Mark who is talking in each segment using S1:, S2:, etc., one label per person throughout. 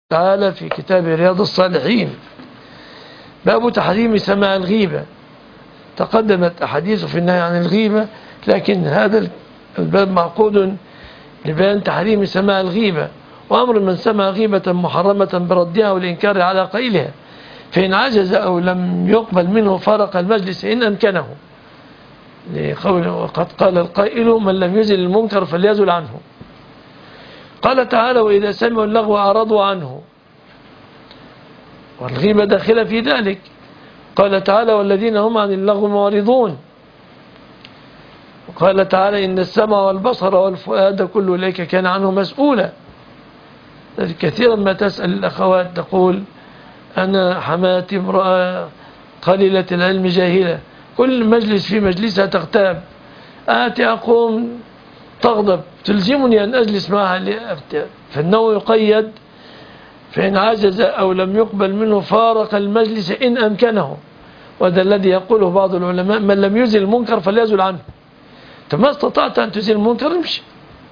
S1: تعالى في كتاب رياض الصالحين باب تحريم سماع الغيبة. تقدمت أحاديث في النهي عن الغيبة، لكن هذا الباب معقود لبيان تحريم سماع الغيبة وأمر من سمع غيبة محرمة بردها والإنكار على قائلها، فإن عجز أو لم يقبل منه فارق المجلس إن أمكنه، لقوله وقد قال القائل من لم يزل المنكر فليزل عنه. قال تعالى وإذا سمعوا اللغو أعرضوا عنه، والغيبة داخلة في ذلك. قال تعالى والذين هم عن اللغو معرضون. وقال تعالى إن السمع والبصر والفؤاد كل أولئك كان عنه مسؤولا. كثيرا ما تسأل الأخوات تقول أنا حماتي امرأة قليلة العلم جاهلة، كل مجلس في مجلسها تغتاب، آتي أقوم تغضب، تلزمني أن أجلس معها فإنه يقيد فإن عجز أو لم يقبل منه فارق المجلس إن أمكنه. وهذا الذي يقوله بعض العلماء من لم يزل المنكر فليزل عنه. ما استطعت أن تزيل المنكر امشي.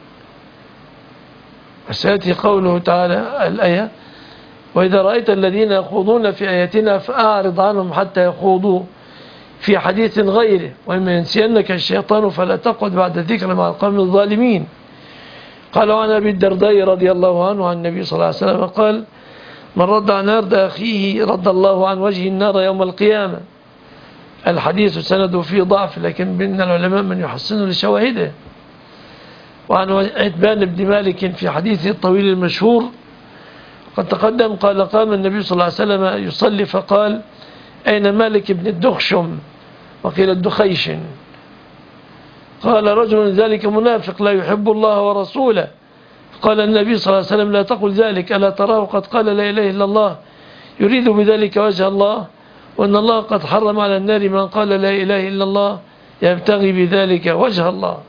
S1: وسيأتي قوله تعالى الآية وإذا رأيت الذين يخوضون في آياتنا فأعرض عنهم حتى يخوضوا في حديث غيره وإما ينسينك الشيطان فلا تقعد بعد الذكر مع القوم الظالمين. قال عن أبي الدرداء رضي الله عنه عن النبي صلى الله عليه وسلم قال من رد عن أرض أخيه رد الله عن وجه النار يوم القيامة. الحديث سنده فيه ضعف، لكن بين العلماء من يحسنه لشواهده. وعن عتبان بن مالك في حديثه الطويل المشهور قد تقدم قال قام النبي صلى الله عليه وسلم يصلي فقال أين مالك بن الدخشم وقيل الدخيش؟ قال رجل ذلك منافق لا يحب الله ورسوله. قال النبي صلى الله عليه وسلم لا تقل ذلك ألا تراه قد قال لا إله إلا الله يريد بذلك وجه الله وأن الله قد حرم على النار من قال لا إله إلا الله يبتغي بذلك وجه الله.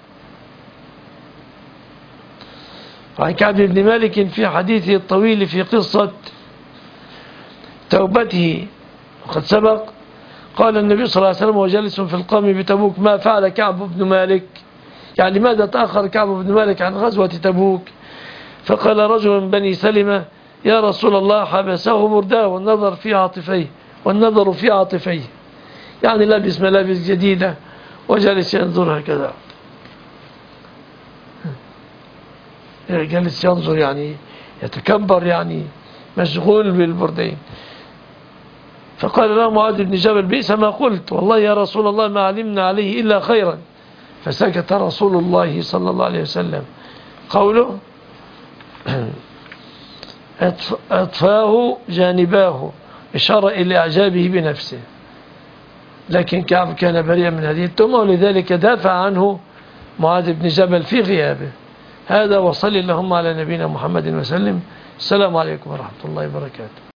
S1: عن كعب بن مالك في حديثه الطويل في قصة توبته وقد سبق قال النبي صلى الله عليه وسلم وجالس في القوم بتبوك ما فعل كعب بن مالك، يعني لماذا تأخر كعب بن مالك عن غزوة تبوك؟ فقال رجل من بني سلمة يا رسول الله حبسه برداه والنظر في عاطفيه يعني لابس ملابس جديدة وجالس ينظر هكذا، جالس ينظر يعني يتكبر يعني مشغول بالبردين. فقال له معاذ بن جبل بئس ما قلت والله يا رسول الله ما علمنا عليه إلا خيرا. فسكت رسول الله صلى الله عليه وسلم. قوله أطفاه جانباه إشارة إلى إعجابه بنفسه، لكن كعب كان بريئا من هذه التهمة ولذلك دافع عنه معاذ بن جبل في غيابه. هذا وصل اللهم على نبينا محمد وسلم. السلام عليكم ورحمة الله وبركاته.